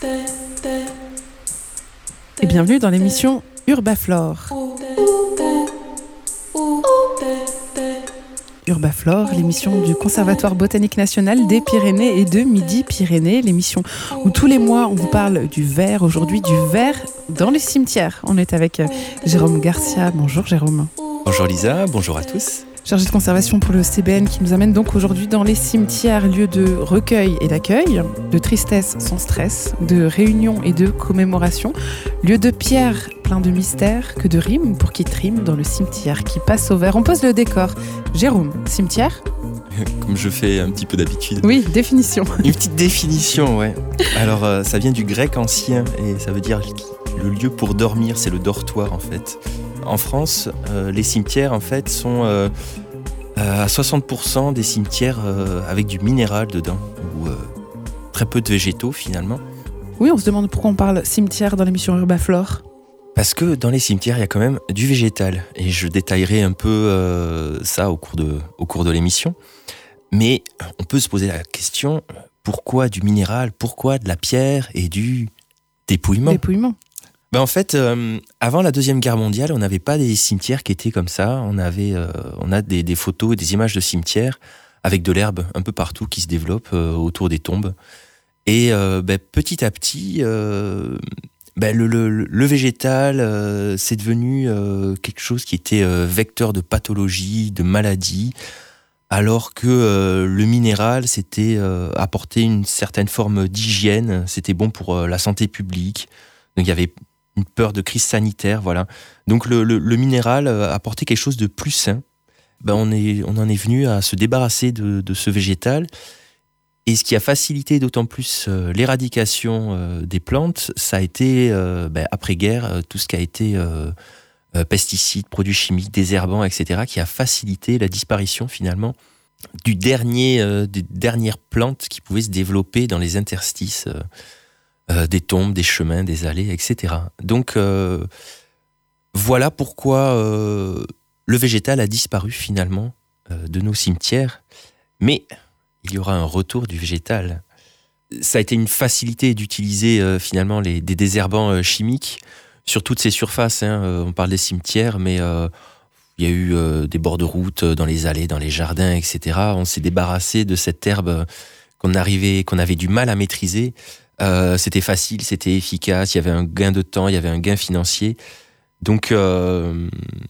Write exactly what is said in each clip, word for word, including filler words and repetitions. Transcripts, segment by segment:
Et bienvenue dans l'émission Urbaflore. Urbaflore, l'émission du Conservatoire botanique national des Pyrénées et de Midi-Pyrénées, l'émission où tous les mois on vous parle du verre, aujourd'hui du verre dans les cimetières. On est avec Jérôme Garcia. Bonjour Jérôme. Bonjour Lisa, bonjour à tous. Chargé de conservation pour le C B N qui nous amène donc aujourd'hui dans les cimetières, lieu de recueil et d'accueil, de tristesse sans stress, de réunion et de commémoration, lieu de pierre plein de mystères, que de rimes pour qui trime dans le cimetière qui passe au vert. On pose le décor. Jérôme, cimetière ? Comme je fais un petit peu d'habitude. Oui, définition. Une petite définition, ouais. Alors euh, ça vient du grec ancien et ça veut dire le lieu pour dormir, c'est le dortoir en fait. En France, euh, les cimetières en fait sont euh, euh, à soixante pour cent des cimetières euh, avec du minéral dedans, ou euh, très peu de végétaux finalement. Oui, on se demande pourquoi on parle cimetière dans l'émission Urbaflore. Parce que dans les cimetières, il y a quand même du végétal. Et je détaillerai un peu euh, ça au cours de, au cours de l'émission. Mais on peut se poser la question, pourquoi du minéral ? Pourquoi de la pierre et du dépouillement ? Dépouillement. Ben en fait, euh, avant la Deuxième Guerre mondiale, on n'avait pas des cimetières qui étaient comme ça. On, avait, euh, on a des, des photos et des images de cimetières avec de l'herbe un peu partout qui se développe euh, autour des tombes. Et euh, ben, petit à petit... Euh, Ben, le, le, le végétal, euh, c'est devenu euh, quelque chose qui était euh, vecteur de pathologie, de maladie, alors que euh, le minéral, c'était euh, apporter une certaine forme d'hygiène, c'était bon pour euh, la santé publique. Donc il y avait une peur de crise sanitaire, voilà. Donc le, le, le minéral euh, apportait quelque chose de plus sain. Ben, on, est, on en est venu à se débarrasser de, de ce végétal. Et ce qui a facilité d'autant plus euh, l'éradication euh, des plantes, ça a été, euh, ben, après-guerre, euh, tout ce qui a été euh, euh, pesticides, produits chimiques, désherbants, et cetera, qui a facilité la disparition finalement du dernier, euh, des dernières plantes qui pouvaient se développer dans les interstices euh, euh, des tombes, des chemins, des allées, et cetera. Donc euh, voilà pourquoi euh, le végétal a disparu finalement euh, de nos cimetières. Mais il y aura un retour du végétal. Ça a été une facilité d'utiliser euh, finalement les, des désherbants euh, chimiques sur toutes ces surfaces. Hein. Euh, on parle des cimetières, mais euh, il y a eu euh, des bords de route dans les allées, dans les jardins, et cetera. On s'est débarrassé de cette herbe qu'on arrivait, qu'on avait du mal à maîtriser. Euh, c'était facile, c'était efficace, il y avait un gain de temps, il y avait un gain financier. Donc, euh,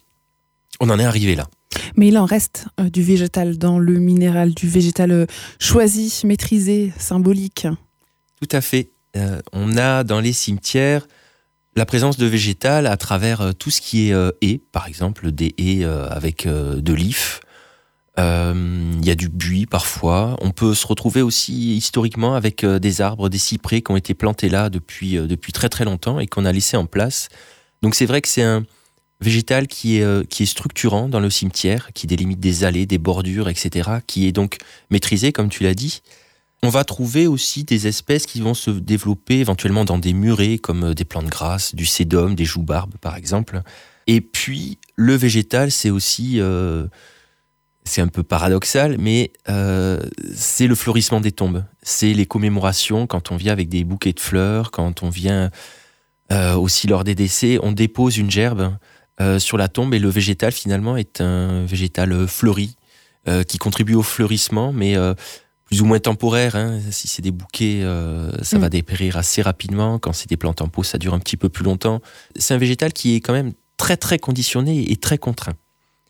on en est arrivé là. Mais il en reste euh, du végétal dans le minéral, du végétal euh, choisi, maîtrisé, symbolique. Tout à fait. Euh, on a dans les cimetières la présence de végétal à travers euh, tout ce qui est euh, haies, par exemple des haies euh, avec euh, de l'if. Il euh, y a du buis parfois. On peut se retrouver aussi historiquement avec euh, des arbres, des cyprès qui ont été plantés là depuis, euh, depuis très très longtemps et qu'on a laissé en place. Donc c'est vrai que c'est un végétal qui est, euh, qui est structurant dans le cimetière, qui délimite des allées, des bordures, et cetera, qui est donc maîtrisé, comme tu l'as dit. On va trouver aussi des espèces qui vont se développer éventuellement dans des murets, comme des plantes grasses, du sédum, des joubarbes, par exemple. Et puis, le végétal, c'est aussi... Euh, c'est un peu paradoxal, mais euh, c'est le fleurissement des tombes. C'est les commémorations, quand on vient avec des bouquets de fleurs, quand on vient euh, aussi lors des décès, on dépose une gerbe Euh, sur la tombe, et le végétal finalement est un végétal fleuri euh, qui contribue au fleurissement, mais euh, plus ou moins temporaire. Hein. Si c'est des bouquets, euh, ça mmh. va dépérir assez rapidement. Quand c'est des plantes en pot, ça dure un petit peu plus longtemps. C'est un végétal qui est quand même très très conditionné et très contraint.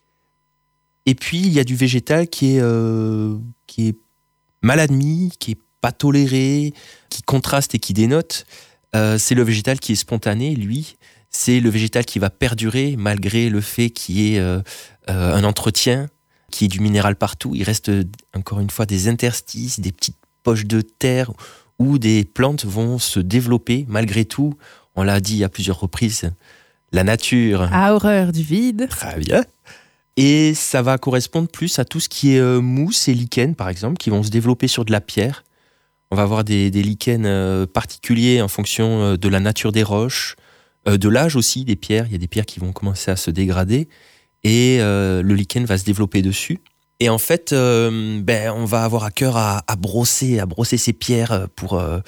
Et puis il y a du végétal qui est euh, qui est mal admis, qui est pas toléré, qui contraste et qui dénote. Euh, c'est le végétal qui est spontané, lui. C'est le végétal qui va perdurer malgré le fait qu'il y ait euh, euh, un entretien, qu'il y ait du minéral partout. Il reste encore une fois des interstices, des petites poches de terre où des plantes vont se développer malgré tout. On l'a dit à plusieurs reprises, la nature a horreur du vide. Très bien. Et ça va correspondre plus à tout ce qui est euh, mousse et lichen, par exemple, qui vont se développer sur de la pierre. On va avoir des, des lichens euh, particuliers en fonction euh, de la nature des roches, euh, de l'âge aussi des pierres. Il y a des pierres qui vont commencer à se dégrader et euh, le lichen va se développer dessus. Et en fait, euh, ben, on va avoir à cœur à, à brosser, à brosser ces pierres pour, euh,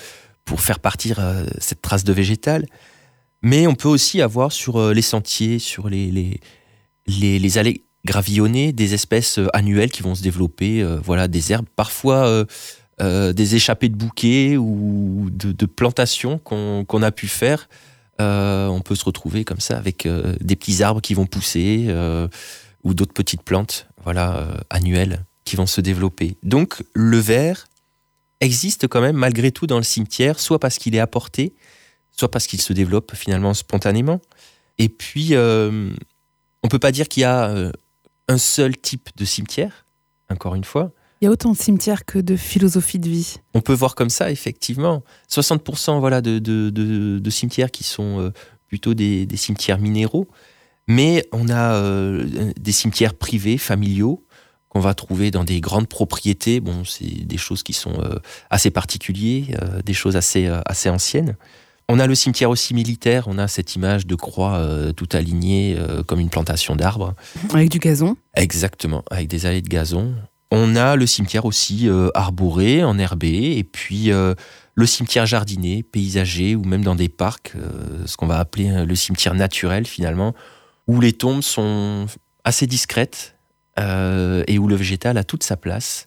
pour faire partir euh, cette trace de végétal. Mais on peut aussi avoir sur euh, les sentiers, sur les, les, les, les allées gravillonnées, des espèces annuelles qui vont se développer, euh, voilà, des herbes, parfois euh, euh, des échappées de bouquets ou de, de plantations qu'on, qu'on a pu faire. Euh, on peut se retrouver comme ça avec euh, des petits arbres qui vont pousser euh, ou d'autres petites plantes, voilà, euh, annuelles qui vont se développer. Donc le ver existe quand même malgré tout dans le cimetière, soit parce qu'il est apporté, soit parce qu'il se développe finalement spontanément. Et puis, euh, on ne peut pas dire qu'il y a euh, un seul type de cimetière, encore une fois. Il y a autant de cimetières que de philosophie de vie. On peut voir comme ça, effectivement. soixante pour cent voilà, de, de, de, de cimetières qui sont euh, plutôt des, des cimetières minéraux, mais on a euh, des cimetières privés, familiaux, qu'on va trouver dans des grandes propriétés. Bon, c'est des choses qui sont euh, assez particulières, euh, des choses assez, euh, assez anciennes. On a le cimetière aussi militaire, on a cette image de croix euh, tout alignée euh, comme une plantation d'arbres. Avec du gazon. Exactement, avec des allées de gazon. On a le cimetière aussi euh, arboré, enherbé, et puis euh, le cimetière jardiné, paysager, ou même dans des parcs, euh, ce qu'on va appeler euh, le cimetière naturel finalement, où les tombes sont assez discrètes euh, et où le végétal a toute sa place.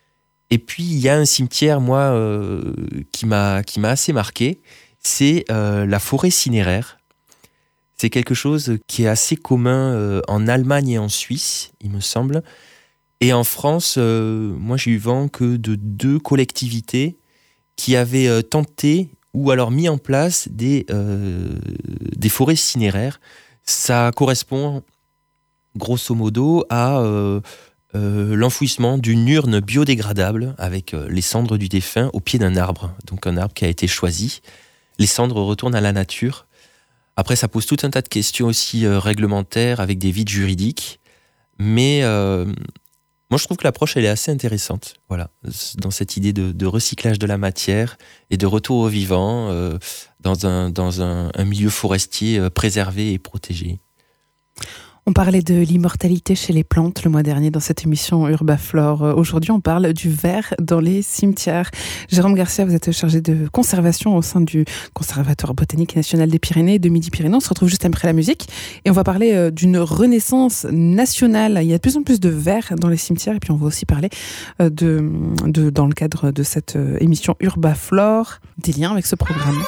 Et puis il y a un cimetière, moi, euh, qui m'a, qui m'a assez marqué, c'est euh, la forêt cinéraire. C'est quelque chose qui est assez commun euh, en Allemagne et en Suisse, il me semble. Et en France, euh, moi j'ai eu vent que de deux collectivités qui avaient euh, tenté ou alors mis en place des, euh, des forêts cinéraires. Ça correspond grosso modo à euh, euh, l'enfouissement d'une urne biodégradable avec euh, les cendres du défunt au pied d'un arbre. Donc un arbre qui a été choisi. Les cendres retournent à la nature. Après, ça pose tout un tas de questions aussi euh, réglementaires avec des vides juridiques. Mais euh, moi, je trouve que l'approche, elle est assez intéressante. Voilà, dans cette idée de, de recyclage de la matière et de retour au vivant euh, dans, un, dans un, un milieu forestier euh, préservé et protégé. On parlait de l'immortalité chez les plantes le mois dernier dans cette émission Urbaflore. Aujourd'hui, on parle du ver dans les cimetières. Jérôme Garcia, vous êtes chargé de conservation au sein du Conservatoire botanique national des Pyrénées et de Midi-Pyrénées. On se retrouve juste après la musique et on va parler d'une renaissance nationale. Il y a de plus en plus de vers dans les cimetières et puis on va aussi parler de, de dans le cadre de cette émission Urbaflore, des liens avec ce programme.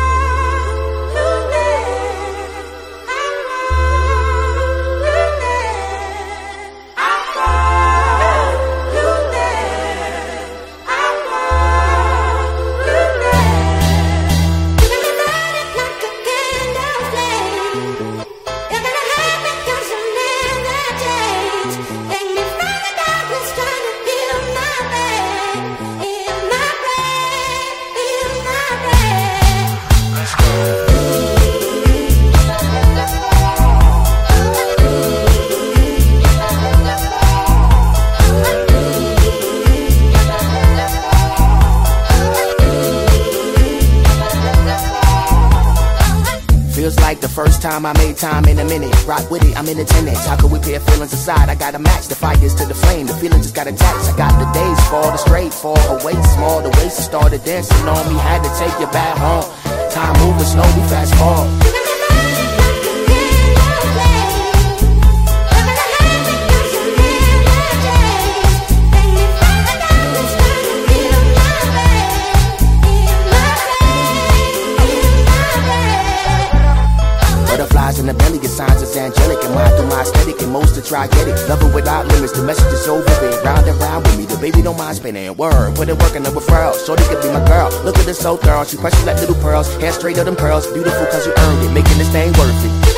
First time I made time in a minute. Rock with it, I'm in attendance. How could we pair feelings aside? I gotta match the fires to the flame. The feelings just got attached. I got the days fall the straight, fall away small. The waist started dancing on me. Had to take you back home. Time moving slow, we fast forward. In the belly, your signs is angelic. And mine through my aesthetic, and most to try get it. Love it without limits, the message is so vivid. Round and round with me, the baby don't mind spinning. Word, put it working over referral. Shorty could be my girl. Look at this old girl, she precious like little pearls. Hair straight up them pearls, beautiful cause you earned it. Making this thing worth it.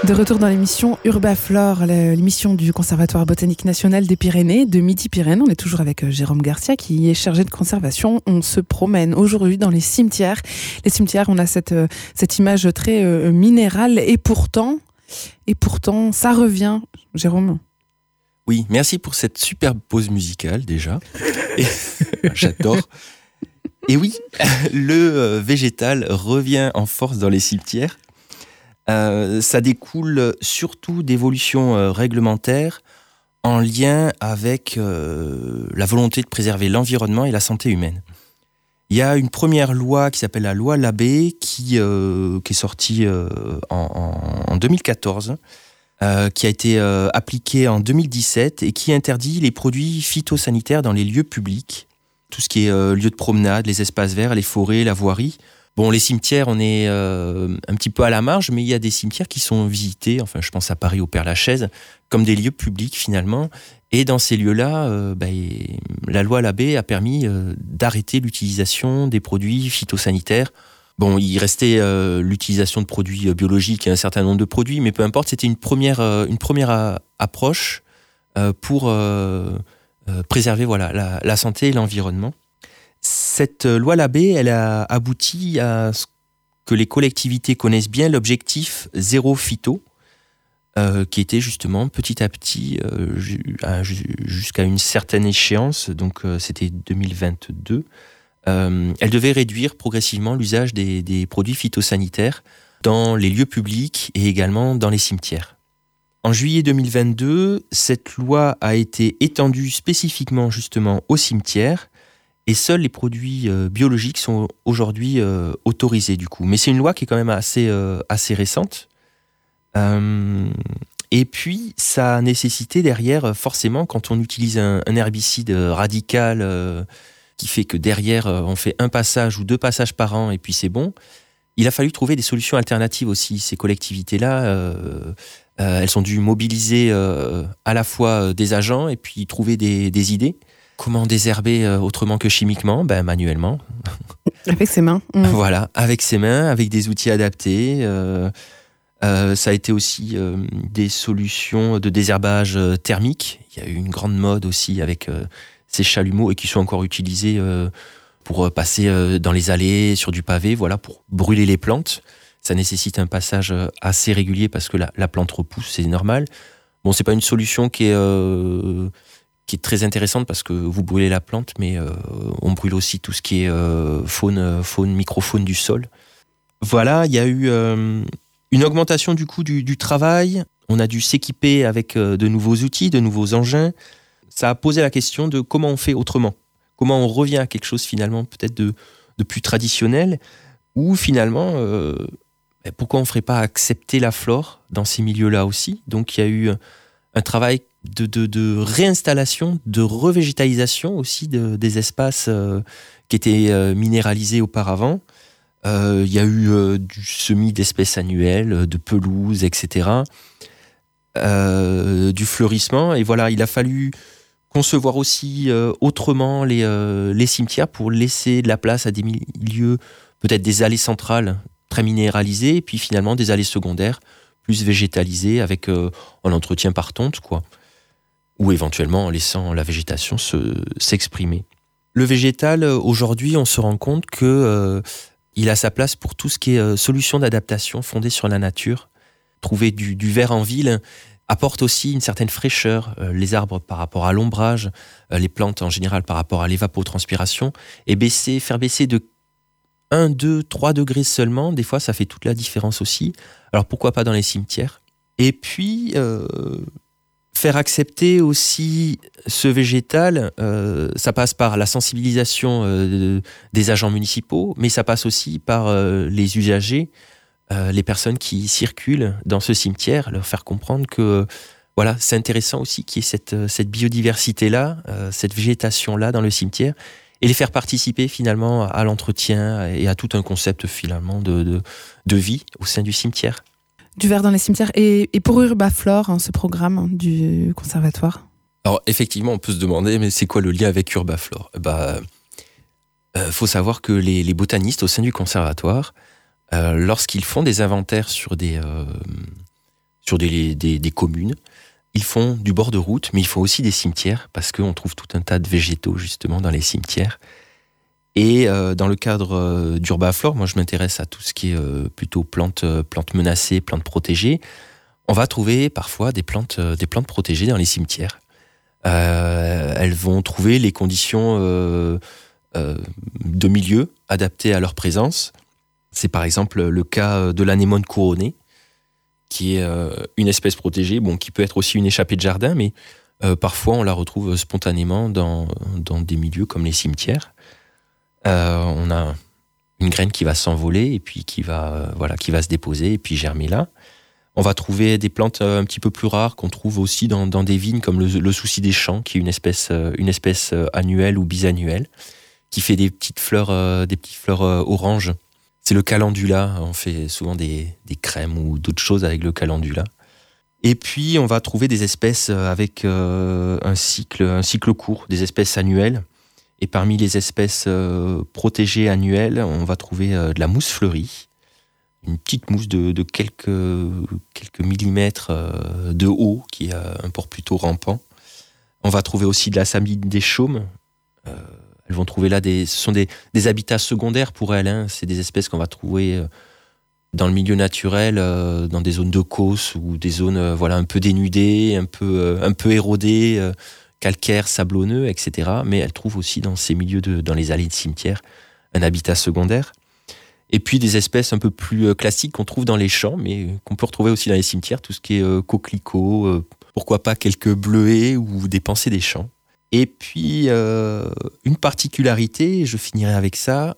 De retour dans l'émission Urbaflore, l'émission du Conservatoire botanique national des Pyrénées, de Midi-Pyrénées. On est toujours avec Jérôme Garcia qui est chargé de conservation. On se promène aujourd'hui dans les cimetières. Les cimetières, on a cette, cette image très euh, minérale et pourtant, et pourtant, ça revient. Jérôme ? Oui, merci pour cette superbe pause musicale déjà. Et, j'adore. Et oui, le végétal revient en force dans les cimetières. Euh, ça découle surtout d'évolutions euh, réglementaires en lien avec euh, la volonté de préserver l'environnement et la santé humaine. Il y a une première loi qui s'appelle la loi Labbé qui, euh, qui est sortie euh, en, en, en deux mille quatorze, euh, qui a été euh, appliquée en deux mille dix-sept et qui interdit les produits phytosanitaires dans les lieux publics, tout ce qui est euh, lieux de promenade, les espaces verts, les forêts, la voirie. Bon, les cimetières, on est euh, un petit peu à la marge, mais il y a des cimetières qui sont visités, enfin je pense à Paris au Père-Lachaise, comme des lieux publics finalement. Et dans ces lieux-là, euh, bah, la loi Labbé a permis euh, d'arrêter l'utilisation des produits phytosanitaires. Bon, il restait euh, l'utilisation de produits biologiques et un certain nombre de produits, mais peu importe, c'était une première, euh, une première a- approche euh, pour euh, euh, préserver voilà, la, la santé et l'environnement. Cette loi Labbé, elle a abouti à ce que les collectivités connaissent bien l'objectif zéro phyto, euh, qui était justement petit à petit euh, jusqu'à une certaine échéance, donc euh, c'était deux mille vingt-deux. Euh, elle devait réduire progressivement l'usage des, des produits phytosanitaires dans les lieux publics et également dans les cimetières. En juillet deux mille vingt-deux, cette loi a été étendue spécifiquement justement aux cimetières. Et seuls les produits euh, biologiques sont aujourd'hui euh, autorisés du coup. Mais c'est une loi qui est quand même assez, euh, assez récente. Euh, et puis, ça a nécessité derrière, forcément, quand on utilise un, un herbicide radical euh, qui fait que derrière, euh, on fait un passage ou deux passages par an et puis c'est bon, il a fallu trouver des solutions alternatives aussi. Ces collectivités-là, euh, euh, elles ont dû mobiliser euh, à la fois des agents et puis trouver des, des idées. Comment désherber autrement que chimiquement ? Ben, manuellement. Avec ses mains. Mmh. Voilà, avec ses mains, avec des outils adaptés. Euh, euh, ça a été aussi euh, des solutions de désherbage euh, thermique. Il y a eu une grande mode aussi avec euh, ces chalumeaux et qui sont encore utilisés euh, pour passer euh, dans les allées, sur du pavé, voilà, pour brûler les plantes. Ça nécessite un passage assez régulier parce que la, la plante repousse, c'est normal. Bon, c'est pas une solution qui est... Euh, qui est très intéressante parce que vous brûlez la plante, mais euh, on brûle aussi tout ce qui est euh, faune, faune, microfaune du sol. Voilà, il y a eu euh, une augmentation du coût du, du travail. On a dû s'équiper avec euh, de nouveaux outils, de nouveaux engins. Ça a posé la question de comment on fait autrement. Comment on revient à quelque chose finalement peut-être de, de plus traditionnel, ou finalement, euh, pourquoi on ne ferait pas accepter la flore dans ces milieux-là aussi. Donc il y a eu un travail De, de, de réinstallation, de revégétalisation aussi de, des espaces euh, qui étaient euh, minéralisés auparavant. Euh, il y a eu euh, du semis d'espèces annuelles, de pelouses, et cetera. Euh, du fleurissement. Et voilà, il a fallu concevoir aussi euh, autrement les, euh, les cimetières pour laisser de la place à des milieux, peut-être des allées centrales très minéralisées, et puis finalement des allées secondaires plus végétalisées avec euh, un entretien par tonte, quoi. Ou éventuellement en laissant la végétation se, s'exprimer. Le végétal, aujourd'hui, on se rend compte que euh, il a sa place pour tout ce qui est euh, solution d'adaptation fondée sur la nature. Trouver du, du vert en ville apporte aussi une certaine fraîcheur. Euh, les arbres par rapport à l'ombrage, euh, les plantes en général par rapport à l'évapotranspiration. Et baisser, faire baisser de un, deux, trois degrés seulement, des fois, ça fait toute la différence aussi. Alors pourquoi pas dans les cimetières ? Et puis... Euh, Faire accepter aussi ce végétal, euh, ça passe par la sensibilisation euh, des agents municipaux, mais ça passe aussi par euh, les usagers, euh, les personnes qui circulent dans ce cimetière, leur faire comprendre que voilà, c'est intéressant aussi qu'il y ait cette, cette biodiversité-là, euh, cette végétation-là dans le cimetière, et les faire participer finalement à l'entretien et à tout un concept finalement de, de, de vie au sein du cimetière. Du verre dans les cimetières. Et, et pour Urbaflore, hein, ce programme hein, du conservatoire ? Alors effectivement, on peut se demander, mais c'est quoi le lien avec Urbaflore ? Bah, euh, faut savoir que les, les botanistes au sein du conservatoire, euh, lorsqu'ils font des inventaires sur des, euh, sur des, des, des communes. Ils font du bord de route, mais ils font aussi des cimetières, parce qu'on trouve tout un tas de végétaux, justement, dans les cimetières. Et euh, dans le cadre euh, d'Urbaflore, moi je m'intéresse à tout ce qui est euh, plutôt plantes, euh, plantes menacées, plantes protégées. On va trouver parfois des plantes, euh, des plantes protégées dans les cimetières. Euh, elles vont trouver les conditions euh, euh, de milieu adaptées à leur présence. C'est par exemple le cas de l'anémone couronnée, qui est euh, une espèce protégée, bon, qui peut être aussi une échappée de jardin, mais euh, parfois on la retrouve spontanément dans, dans des milieux comme les cimetières. Euh, on a une graine qui va s'envoler et puis qui va, euh, voilà, qui va se déposer et puis germer là. On va trouver des plantes un petit peu plus rares qu'on trouve aussi dans, dans des vignes, comme le, le souci des champs, qui est une espèce, une espèce annuelle ou bisannuelle, qui fait des petites fleurs, euh, des petites fleurs euh, oranges. C'est le calendula. On fait souvent des, des crèmes ou d'autres choses avec le calendula. Et puis on va trouver des espèces avec euh, un cycle, un cycle court, des espèces annuelles. Et parmi les espèces euh, protégées annuelles, on va trouver euh, de la mousse fleurie, une petite mousse de, de quelques, quelques millimètres euh, de haut, qui a un port plutôt rampant. On va trouver aussi de la samine des chaumes. Euh, elles vont trouver là des, ce sont des, des habitats secondaires pour elles. Hein. C'est des espèces qu'on va trouver euh, dans le milieu naturel, euh, dans des zones de causse ou des zones euh, voilà, un peu dénudées, un peu, euh, un peu érodées. Euh, calcaire, sablonneux, et cetera. Mais elle trouve aussi dans ces milieux, de, dans les allées de cimetières, un habitat secondaire. Et puis des espèces un peu plus classiques qu'on trouve dans les champs, mais qu'on peut retrouver aussi dans les cimetières, tout ce qui est euh, coquelicots, euh, pourquoi pas quelques bleuets ou des pensées des champs. Et puis, euh, une particularité, je finirai avec ça,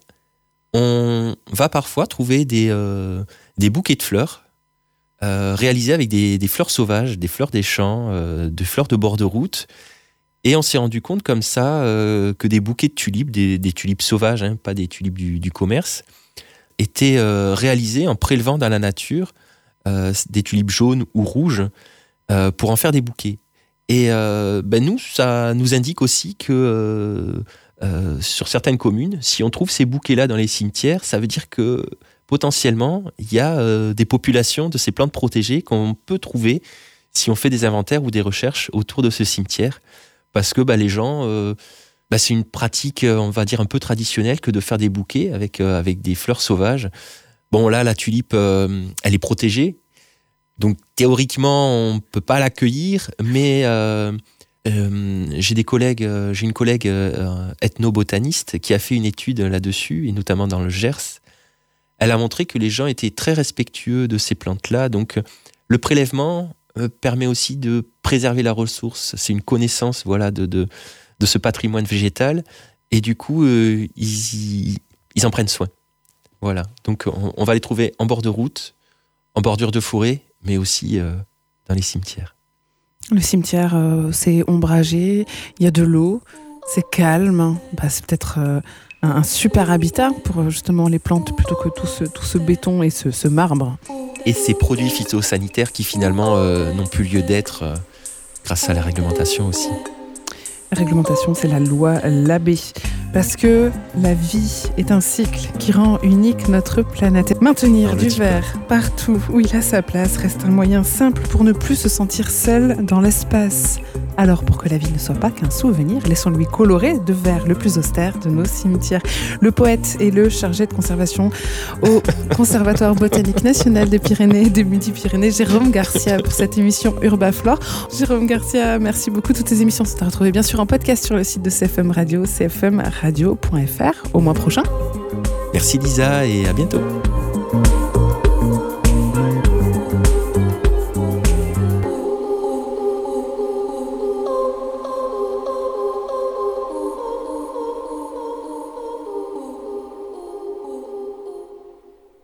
on va parfois trouver des, euh, des bouquets de fleurs euh, réalisés avec des, des fleurs sauvages, des fleurs des champs, euh, des fleurs de bord de route. Et on s'est rendu compte comme ça euh, que des bouquets de tulipes, des, des tulipes sauvages, hein, pas des tulipes du, du commerce, étaient euh, réalisés en prélevant dans la nature euh, des tulipes jaunes ou rouges euh, pour en faire des bouquets. Et euh, ben nous, ça nous indique aussi que euh, euh, sur certaines communes, si on trouve ces bouquets-là dans les cimetières, ça veut dire que potentiellement, il y a euh, des populations de ces plantes protégées qu'on peut trouver si on fait des inventaires ou des recherches autour de ce cimetière. Parce que bah, les gens, euh, bah, c'est une pratique, on va dire, un peu traditionnelle que de faire des bouquets avec, euh, avec des fleurs sauvages. Bon, là, la tulipe, euh, elle est protégée. Donc, théoriquement, on ne peut pas l'accueillir. Mais euh, euh, j'ai des collègues, euh, j'ai une collègue euh, ethnobotaniste qui a fait une étude là-dessus, et notamment dans le Gers. Elle a montré que les gens étaient très respectueux de ces plantes-là. Donc, le prélèvement permet aussi de préserver la ressource. C'est une connaissance voilà, de, de, de ce patrimoine végétal. Et du coup, euh, ils, ils en prennent soin. Voilà. Donc, on, on va les trouver en bord de route, en bordure de forêt, mais aussi euh, dans les cimetières. Le cimetière, euh, c'est ombragé, il y a de l'eau, c'est calme. Bah, c'est peut-être euh, un, un super habitat pour justement les plantes plutôt que tout ce, tout ce béton et ce, ce marbre. Et ces produits phytosanitaires qui finalement euh, n'ont plus lieu d'être euh, grâce à la réglementation aussi. La réglementation, c'est la loi Labbé. Parce que la vie est un cycle qui rend unique notre planète. Maintenir du verre partout où il a sa place reste un moyen simple pour ne plus se sentir seul dans l'espace. Alors pour que la vie ne soit pas qu'un souvenir, laissons-lui colorer de verre le plus austère de nos cimetières. Le poète et le chargé de conservation au Conservatoire botanique national des Pyrénées et des Midi-Pyrénées, Jérôme Garcia, pour cette émission Urbaflore. Jérôme Garcia, merci beaucoup. Toutes tes émissions sont à retrouver bien sûr en podcast sur le site de C F M Radio, c f m radio point f r. Au mois prochain. Merci Lisa et à bientôt.